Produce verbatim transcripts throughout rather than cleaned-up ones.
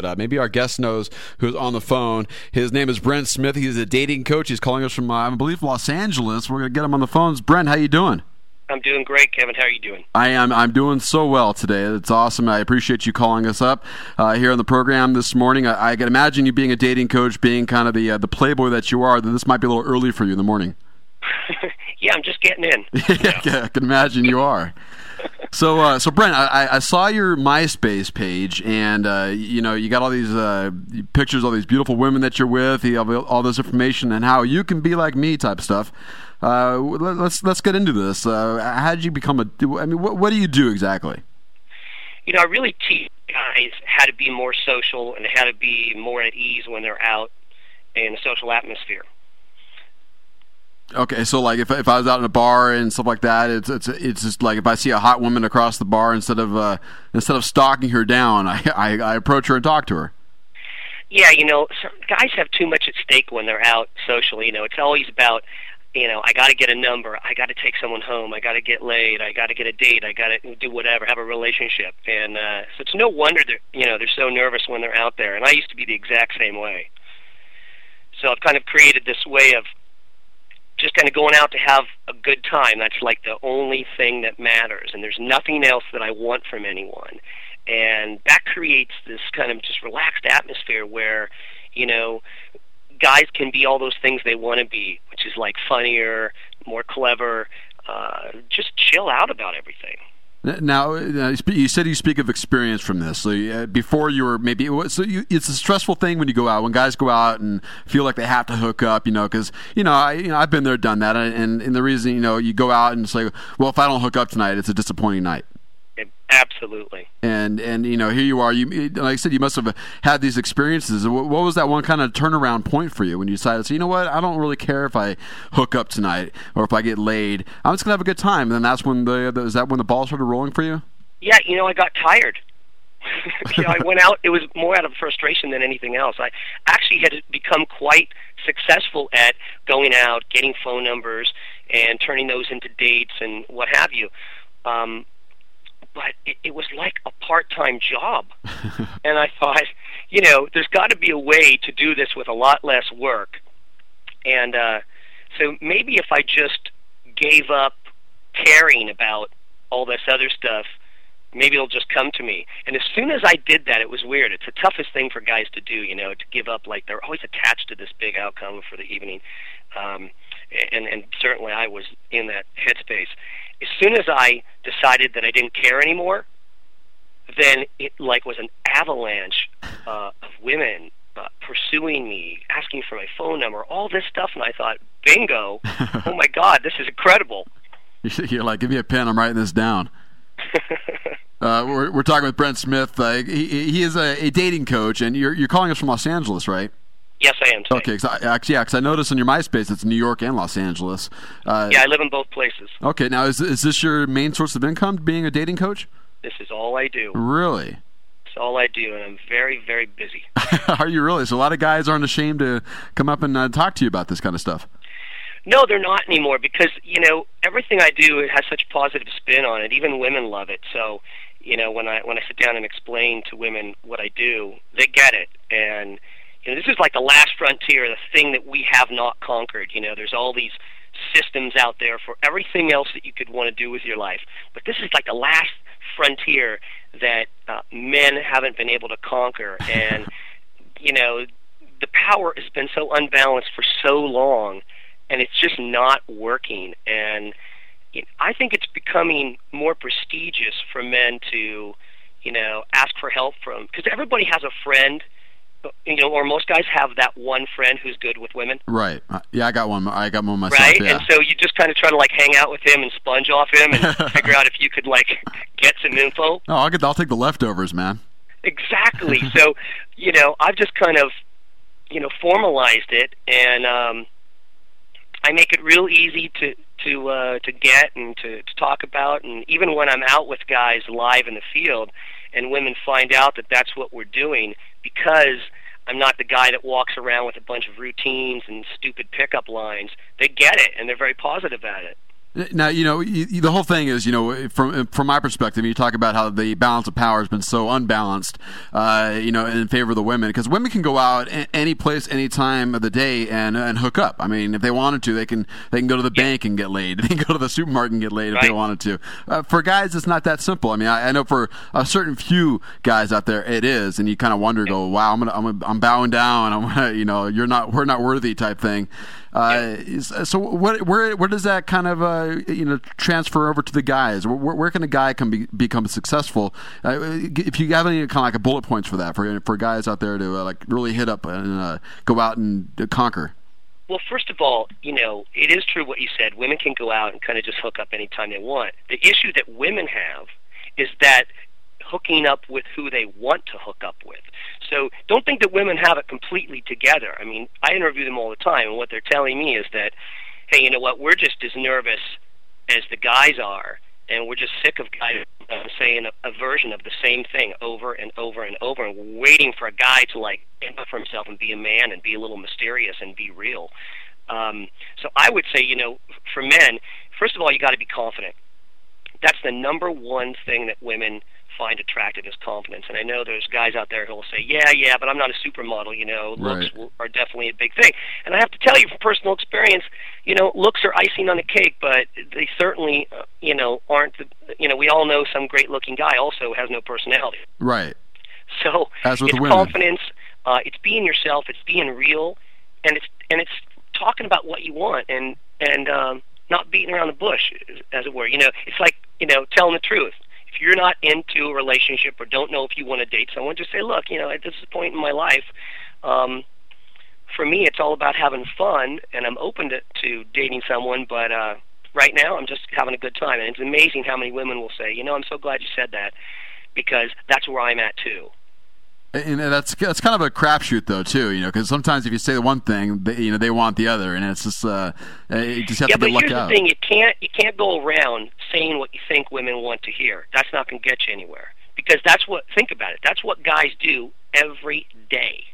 but uh, maybe our guest knows who's on the phone. His name is Brent Smith. He's a dating coach. He's calling us from, uh, I believe, Los Angeles. We're going to get him on the phones. Brent, how you doing? I'm doing great, Kevin. How are you doing? I am. I'm doing so well today. It's awesome. I appreciate you calling us up uh, here on the program this morning. I, I can imagine you being a dating coach, being kind of the uh, the playboy that you are, that this might be a little early for you in the morning. Yeah, I'm just getting in. yeah, yeah, I can imagine you are. So, uh, so Brent, I, I saw your MySpace page, and uh, you know you got all these uh, pictures, all these beautiful women that you're with, you have all this information, and how you can be like me type stuff. Uh, let's let's get into this. Uh, how did you become a? I mean, what what do you do exactly? You know, I really teach guys how to be more social and how to be more at ease when they're out in a social atmosphere. Okay, so like if if I was out in a bar and stuff like that, it's it's it's just like if I see a hot woman across the bar, instead of uh, instead of stalking her down, I, I I approach her and talk to her. Yeah, you know, some guys have too much at stake when they're out socially. You know, it's always about, you know, I got to get a number, I got to take someone home, I got to get laid, I got to get a date, I got to do whatever, have a relationship, and uh, so it's no wonder that you know they're so nervous when they're out there. And I used to be the exact same way. So I've kind of created this way of just kind of going out to have a good time. That's like the only thing that matters, and there's nothing else that I want from anyone. And that creates this kind of just relaxed atmosphere where, you know, guys can be all those things they want to be, which is like funnier, more clever, uh, just chill out about everything. Now, you said you speak of experience from this. So uh, before you were maybe, so you, it's a stressful thing when you go out, when guys go out and feel like they have to hook up, you know, because, you know, I, you know, I've been there, done that. And, and the reason, you know, you go out and say, well, if I don't hook up tonight, it's a disappointing night. Absolutely. And, and you know, here you are. You, like I said, you must have had these experiences. What, what was that one kind of turnaround point for you when you decided, so, you know what, I don't really care if I hook up tonight or if I get laid. I'm just going to have a good time. And then that's when the, the, is that when the ball started rolling for you? Yeah, you know, I got tired. you know, I went out, it was more out of frustration than anything else. I actually had become quite successful at going out, getting phone numbers, and turning those into dates and what have you. Um, but it, it was like a part-time job. And I thought, you know, there's got to be a way to do this with a lot less work. And uh, so maybe if I just gave up caring about all this other stuff, maybe it'll just come to me. And as soon as I did that, it was weird. It's the toughest thing for guys to do, you know, to give up. Like, they're always attached to this big outcome for the evening. Um, and, and certainly I was in that headspace. As soon as I decided that I didn't care anymore, then it like was an avalanche uh, of women uh, pursuing me, asking for my phone number, all this stuff. And I thought, bingo, oh my God, this is incredible. You're like, give me a pen, I'm writing this down. uh, we're, we're talking with Brent Smith. Uh, he, he is a, a dating coach, and you're, you're calling us from Los Angeles, right? Yes, I am. Today. Okay, cause I, actually, yeah, because I noticed on your MySpace it's New York and Los Angeles. Uh, yeah, I live in both places. Okay, now is is this your main source of income, being a dating coach? This is all I do. Really? It's all I do, and I'm very, very busy. Are you really? So a lot of guys aren't ashamed to come up and uh, talk to you about this kind of stuff. No, they're not anymore, because, you know, everything I do, it has such positive spin on it. Even women love it. So, you know, when I when I sit down and explain to women what I do, they get it. And you know, this is like the last frontier, the thing that we have not conquered. You know, there's all these systems out there for everything else that you could want to do with your life. But this is like the last frontier that uh, men haven't been able to conquer. And, you know, the power has been so unbalanced for so long, and it's just not working. And you know, I think it's becoming more prestigious for men to, you know, ask for help from, because everybody has a friend. You know, or most guys have that one friend who's good with women. Right. Uh, yeah, I got one. I got one myself. Right, yeah. And so you just kind of try to like hang out with him and sponge off him and figure out if you could like get some info. Oh, I'll get. I'll take the leftovers, man. Exactly. So, you know, I've just kind of, you know, formalized it, and um, I make it real easy to to uh, to get and to, to talk about. And even when I'm out with guys live in the field, and women find out that that's what we're doing, because I'm not the guy that walks around with a bunch of routines and stupid pickup lines, they get it, and they're very positive at it. Now, you know, you, you, the whole thing is, you know, from from my perspective, you talk about how the balance of power has been so unbalanced, uh, you know, in favor of the women, because women can go out any place, any time of the day and and hook up. I mean, if they wanted to, they can they can go to the yeah. bank and get laid. They can go to the supermarket and get laid right. if they wanted to. Uh, for guys, it's not that simple. I mean, I, I know for a certain few guys out there, it is, and you kind of wonder, go, wow, I'm gonna, I'm gonna, I'm bowing down. I'm gonna, you know, you're not, we're not worthy type thing. Uh, yeah. So what, where where does that kind of uh, you know transfer over to the guys? Where, where can a guy come be, become successful? Uh, if you have any kind of like a bullet points for that for for guys out there to uh, like really hit up and uh, go out and conquer. Well, first of all, you know, it is true what you said. Women can go out and kind of just hook up anytime they want. The issue that women have is that hooking up with who they want to hook up with. So don't think that women have it completely together. I mean, I interview them all the time, and what they're telling me is that, hey, you know what, we're just as nervous as the guys are, and we're just sick of guys uh, saying a, a version of the same thing over and over and over, and we're waiting for a guy to, like, stand up for himself and be a man and be a little mysterious and be real. Um, so I would say, you know, for men, first of all, you got to be confident. That's the number one thing that women find attractive is confidence. And I know there's guys out there who will say, yeah, yeah, but I'm not a supermodel, you know, looks right. are definitely a big thing. And I have to tell you from personal experience, you know, looks are icing on the cake, but they certainly, uh, you know, aren't, the, you know, we all know some great-looking guy also has no personality. Right. So As with it's the women. confidence, uh, it's being yourself, it's being real, and it's and it's talking about what you want and, and um, not beating around the bush, as it were. You know, it's like, you know, telling the truth. If you're not into a relationship or don't know if you want to date someone, just say, look, you know, at this point in my life, um, for me, it's all about having fun, and I'm open to, to dating someone, but uh, right now I'm just having a good time. And it's amazing how many women will say, you know, I'm so glad you said that, because that's where I'm at, too. And that's that's kind of a crapshoot, though, too, you know, because sometimes if you say the one thing, they, you know, they want the other, and it's just uh, you just have yeah, to get lucky out. Yeah, but here's the thing: you can't you can't go around saying what you think women want to hear. That's not going to get you anywhere, because that's what. Think about it. That's what guys do every day.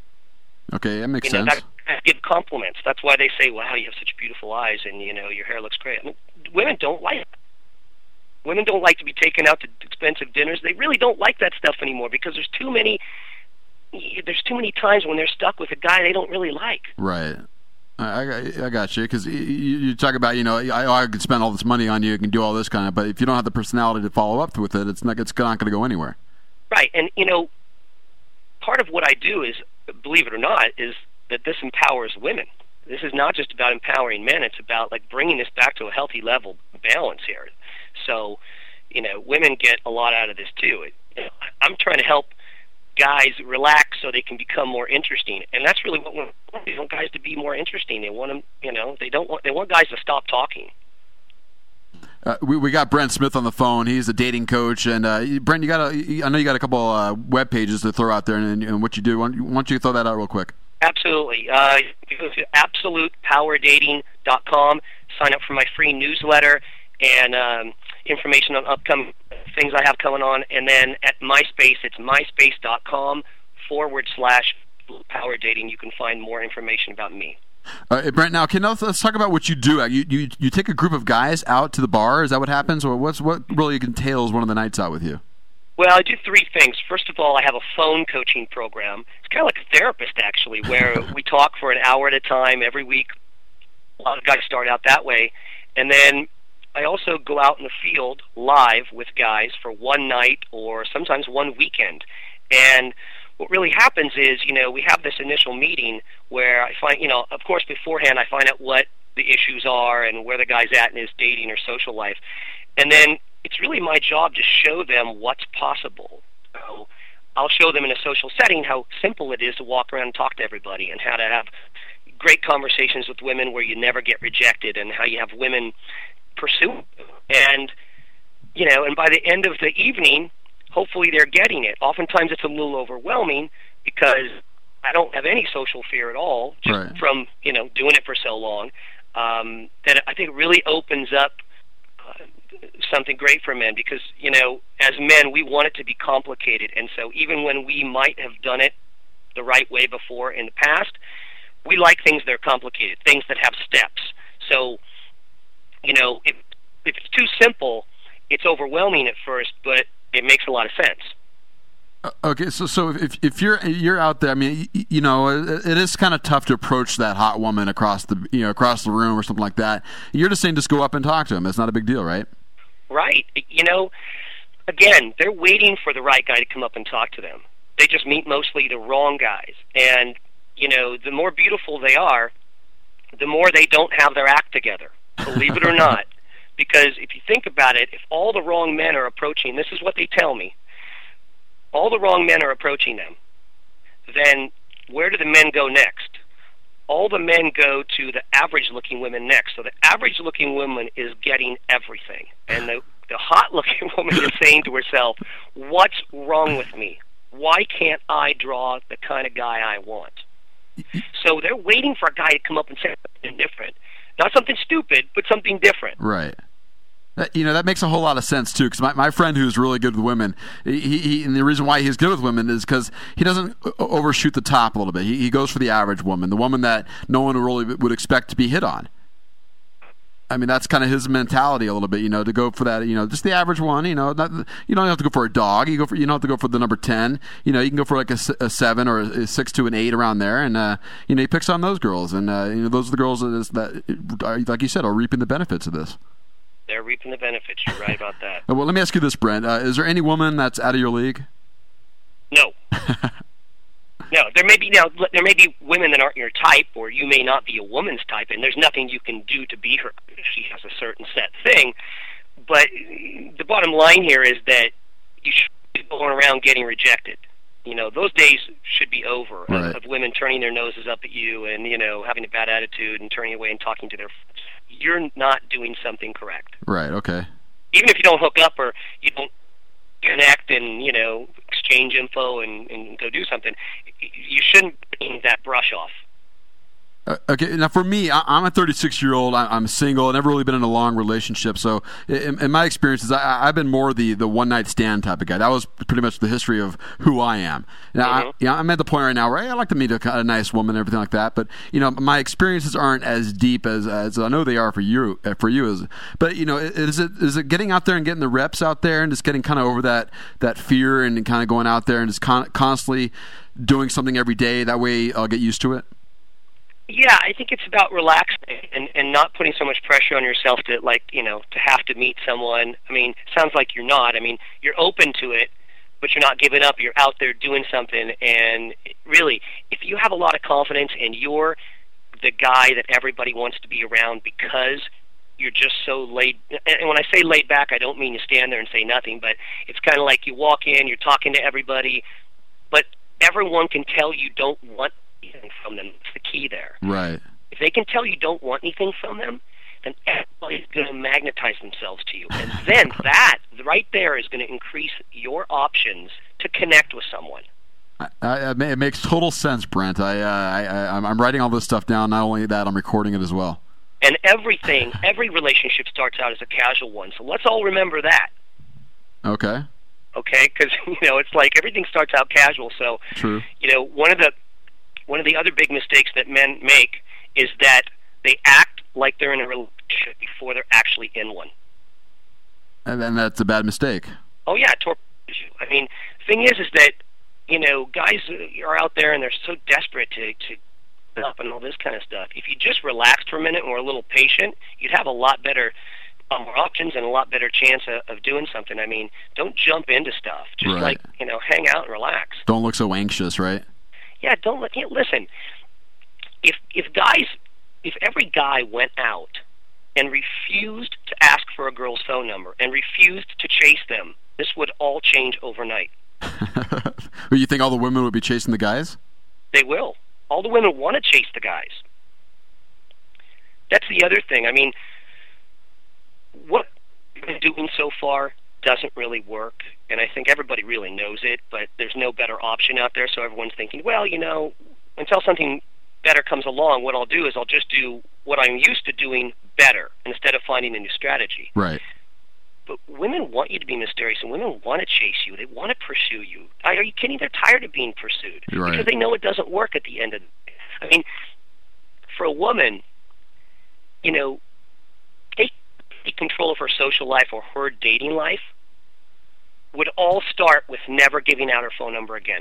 Okay, that makes you know, sense. That, give compliments. That's why they say, "Wow, you have such beautiful eyes," and you know, your hair looks great. I mean, women don't like it. Women don't like to be taken out to expensive dinners. They really don't like that stuff anymore because there's too many. There's too many times when they're stuck with a guy they don't really like. Right. I, I, I got you, because you, you talk about, you know, I, I could spend all this money on you, I can do all this kind of, but if you don't have the personality to follow up with it, it's not, it's not going to go anywhere. Right, and you know, part of what I do is, believe it or not, is that this empowers women. This is not just about empowering men; it's about like bringing this back to a healthy level balance here. So, you know, women get a lot out of this too. It, you know, I'm trying to help guys relax so they can become more interesting, and that's really what we want. They want guys to be more interesting. They want them, you know, they don't want they want guys to stop talking. Uh, we we got Brent Smith on the phone. He's a dating coach, and uh, Brent, you got a, I know you got a couple uh, web pages to throw out there, and, and what you do. Why don't you throw that out real quick? Absolutely. Uh, you go to absolute power dating dot com. Sign up for my free newsletter and um, information on upcoming things I have coming on. And then at MySpace, it's myspace.com forward slash power dating. You can find more information about me. Uh, hey, Brent, now can let's, let's talk about what you do. You, you you take a group of guys out to the bar. Is that what happens, or what's what really entails one of the nights out with you? Well, I do three things. First of all, I have a phone coaching program. It's kind of like a therapist, actually, where we talk for an hour at a time every week. A lot of guys start out that way. And then I also go out in the field live with guys for one night or sometimes one weekend. And what really happens is, you know, we have this initial meeting where I find, you know, of course, beforehand I find out what the issues are and where the guy's at in his dating or social life. And then it's really my job to show them what's possible. So I'll show them in a social setting how simple it is to walk around and talk to everybody, and how to have great conversations with women where you never get rejected, and how you have women pursue. And, you know, and by the end of the evening, hopefully they're getting it. Oftentimes it's a little overwhelming because I don't have any social fear at all, just right. from, you know, doing it for so long, um, that I think it really opens up uh, something great for men, because, you know, as men, we want it to be complicated. And so even when we might have done it the right way before in the past, we like things that are complicated, things that have steps. So you know, if if it's too simple, it's overwhelming at first, but it makes a lot of sense. Okay, so so if if you're you're out there, I mean, you know, it is kind of tough to approach that hot woman across the you know across the room or something like that. You're just saying just go up and talk to him. It's not a big deal, right? Right. You know, again, they're waiting for the right guy to come up and talk to them. They just meet mostly the wrong guys, and you know, the more beautiful they are, the more they don't have their act together. Believe it or not, because if you think about it, if all the wrong men are approaching, this is what they tell me. All the wrong men are approaching them, then where do the men go next? All the men go to the average-looking women next. So the average-looking woman is getting everything. And the, the hot-looking woman is saying to herself, what's wrong with me? Why can't I draw the kind of guy I want? So they're waiting for a guy to come up and say something different. Not something stupid, but something different. Right. That, you know, that makes a whole lot of sense, too, because my, my friend who's really good with women, he, he and the reason why he's good with women is because he doesn't overshoot the top a little bit. He, he goes for the average woman, the woman that no one really would expect to be hit on. I mean, that's kind of his mentality a little bit, you know, to go for that, you know, just the average one, you know. Not, you don't have to go for a dog. You go for, you don't have to go for the number ten. You know, you can go for like a, a seven or a six to an eight around there, and uh, you know, he picks on those girls, and uh, you know, those are the girls that, that, like you said, are reaping the benefits of this. They're reaping the benefits. You're right about that. Well, let me ask you this, Brent. Uh, is there any woman that's out of your league? No. No, there may be now. There may be women that aren't your type, or you may not be a woman's type, and there's nothing you can do to be her. She has a certain set thing. But the bottom line here is that you should be going around getting rejected. You know, those days should be over right. of, of women turning their noses up at you and, you know, having a bad attitude and turning away and talking to their friends. You're not doing something correct. Right, okay. Even if you don't hook up or you don't connect and, you know, exchange info and, and go do something, you shouldn't bring that brush off. Uh, okay, now for me, I, I'm a thirty-six-year-old. I, I'm single. I've never really been in a long relationship. So in, in my experiences, I, I've been more the, the one-night stand type of guy. That was pretty much the history of who I am. Now, mm-hmm. I, you know, I'm at the point right now where hey, I like to meet a, a nice woman and everything like that. But, you know, my experiences aren't as deep as, as I know they are for you. For you, is But, you know, is it is it getting out there and getting the reps out there and just getting kind of over that, that fear and kind of going out there and just con- constantly doing something every day? That way I'll get used to it? Yeah, I think it's about relaxing and, and not putting so much pressure on yourself to, like, you know, to have to meet someone. I mean, sounds like you're not. I mean, you're open to it, but you're not giving up. You're out there doing something. And really, if you have a lot of confidence and you're the guy that everybody wants to be around because you're just so laid, and when I say laid back, I don't mean you stand there and say nothing, but it's kind of like you walk in, you're talking to everybody, but everyone can tell you don't want anything from them. That's the key there. Right. If they can tell you don't want anything from them, then everybody's going to magnetize themselves to you. And then that, right there, is going to increase your options to connect with someone. I, I, it makes total sense, Brent. I, uh, I, I'm, I'm writing all this stuff down. Not only that, I'm recording it as well. And everything, every relationship starts out as a casual one. So let's all remember that. Okay. Okay? Because, you know, it's like everything starts out casual. So, True. You know, one of the One of the other big mistakes that men make is that they act like they're in a relationship before they're actually in one. And then that's a bad mistake. Oh, yeah, it torpedoes you. I mean, the thing is, is that, you know, guys are out there and they're so desperate to, to get up and all this kind of stuff. If you just relaxed for a minute and were a little patient, you'd have a lot better uh, more options and a lot better chance of, of doing something. I mean, don't jump into stuff. Just, right. like, you know, hang out and relax. Don't look so anxious, right? Yeah, don't let, you know, listen. If if guys, if every guy went out and refused to ask for a girl's phone number and refused to chase them, this would all change overnight. But you think all the women would be chasing the guys? They will. All the women want to chase the guys. That's the other thing. I mean, what we've been doing so far doesn't really work, and I think everybody really knows it, but there's no better option out there, so everyone's thinking, well, you know, until something better comes along, what I'll do is I'll just do what I'm used to doing better instead of finding a new strategy. Right. But women want you to be mysterious, and women want to chase you. They want to pursue you. Are you kidding? They're tired of being pursued. Right. Because they know it doesn't work at the end of the day. I mean, for a woman, you know, they complete control of her social life or her dating life would all start with never giving out her phone number again.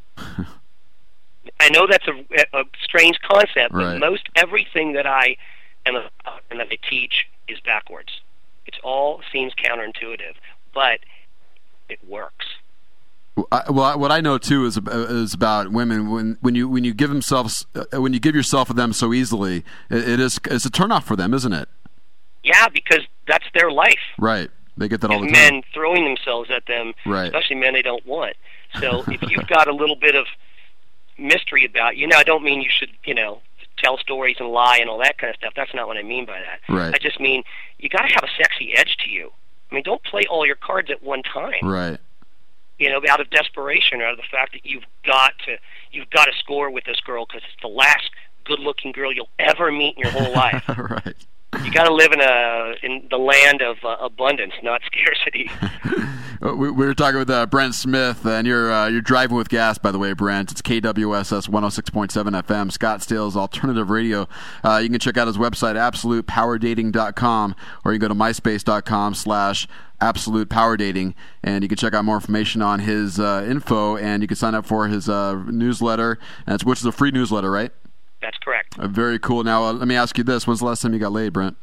I know that's a, a strange concept, but right. most everything that I am about and that I teach is backwards. It all seems counterintuitive, but it works. I, well, what I know too is is about women. When when you when you give themselves uh, when you give yourself to them so easily, it, it is it's a turnoff for them, isn't it? Yeah, because that's their life. Right. They get that all the time. Men throwing themselves at them, right. especially men they don't want. So if you've got a little bit of mystery about you, now I don't mean you should, you know, tell stories and lie and all that kind of stuff. That's not what I mean by that. Right. I just mean you got to have a sexy edge to you. I mean, don't play all your cards at one time. Right. You know, out of desperation or out of the fact that you've got to you've got to score with this girl because it's the last good-looking girl you'll ever meet in your whole life. Right. You got to live in a in the land of uh, abundance, not scarcity. we, we were talking with uh, Brent Smith, and you're uh, you're driving with gas, by the way, Brent. It's K W S S one oh six point seven F M, Scottsdale's alternative radio. Uh, you can check out his website, absolute power dating dot com, or you can go to myspace dot com slash absolute power dating, and you can check out more information on his uh, info, and you can sign up for his uh, newsletter, and it's, which is a free newsletter, right? That's correct. Uh, very cool. Now, uh, let me ask you this. When's the last time you got laid, Brent?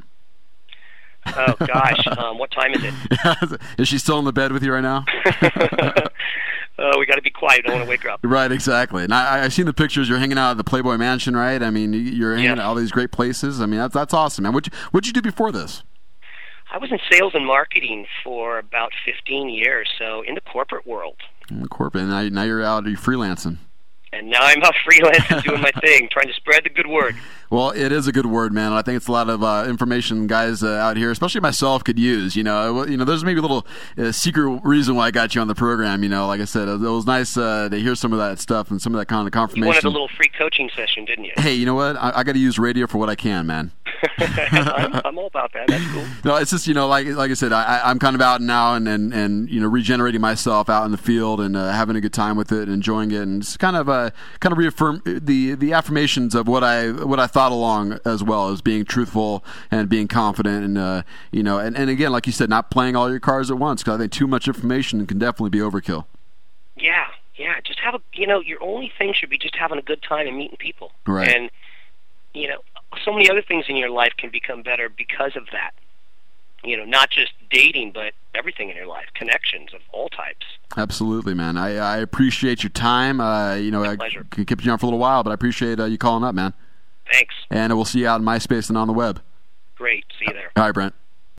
Oh, gosh. um, what time is it? Is she still in the bed with you right now? Oh, we got to be quiet. I don't want to wake her up. Right, exactly. And I, I've seen the pictures. You're hanging out at the Playboy Mansion, right? I mean, you're hanging yes. at all these great places. I mean, that's that's awesome, man. What'd you, what'd you do before this? I was in sales and marketing for about fifteen years, so in the corporate world. In the corporate. And now, now you're out, you're freelancing. And now I'm out freelancing doing my thing, trying to spread the good word. Well, it is a good word, man. I think it's a lot of uh, information guys uh, out here, especially myself, could use. You know, you know, there's maybe a little uh, secret reason why I got you on the program. You know, like I said, it was nice uh, to hear some of that stuff and some of that kind of confirmation. You wanted a little free coaching session, didn't you? Hey, you know what? I, I got to use radio for what I can, man. I'm, I'm all about that. That's cool. No, it's just, you know, like like I said, I, I'm kind of out now and, and, and you know regenerating myself out in the field and uh, having a good time with it, and enjoying it, and just kind of uh, kind of reaffirm the the affirmations of what I what I thought along, as well as being truthful and being confident, and uh, you know, and, and again, like you said, not playing all your cards at once, because I think too much information can definitely be overkill. Yeah, yeah. Just have a, you know, your only thing should be just having a good time and meeting people. Right. And you know, so many other things in your life can become better because of that. You know, not just dating, but everything in your life, connections of all types. Absolutely, man. I, I appreciate your time. Uh, you know, My I pleasure. can keep you on for a little while, but I appreciate uh, you calling up, man. Thanks. And we'll see you out in MySpace and on the web. Great. See you there. All right, Brent.